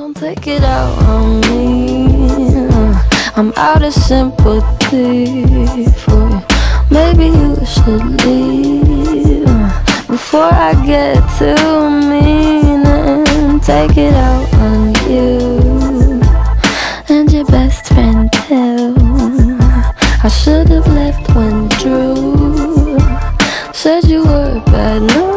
Take it out on me. I'm out of sympathy for you. Maybe you should leave before I get too mean and take it out on you and your best friend too. I should have left when Drew said you were bad news.